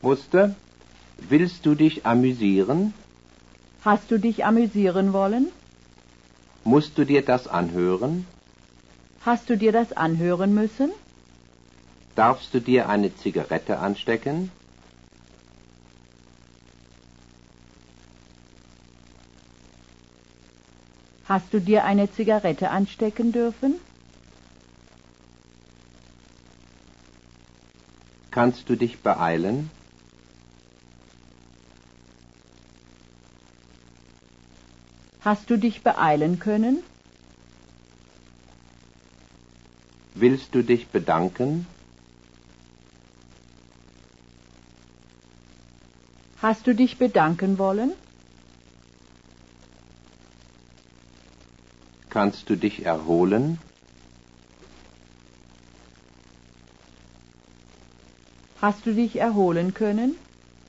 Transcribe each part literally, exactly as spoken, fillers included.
musste. Willst du dich amüsieren? Hast du dich amüsieren wollen? Musst du dir das anhören? Hast du dir das anhören müssen? Darfst du dir eine Zigarette anstecken? Hast du dir eine Zigarette anstecken dürfen? Kannst du dich beeilen? Hast du dich beeilen können? Willst du dich bedanken? Hast du dich bedanken wollen? Kannst du dich erholen? Hast du dich erholen können?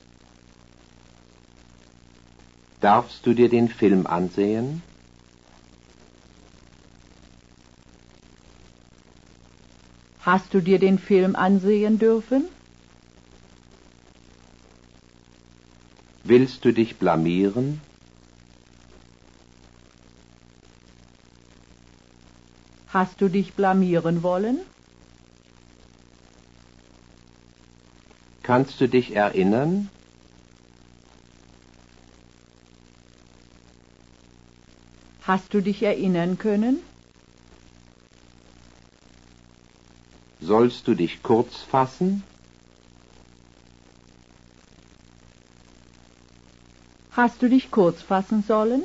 Darfst du dir den Film ansehen? Hast du dir den Film ansehen dürfen? Willst du dich blamieren? Hast du dich blamieren wollen? Kannst du dich erinnern? Hast du dich erinnern können? Sollst du dich kurz fassen? Hast du dich kurz fassen sollen?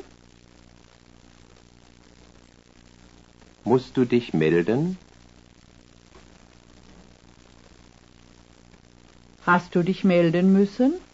Musst du dich melden? Hast du dich melden müssen?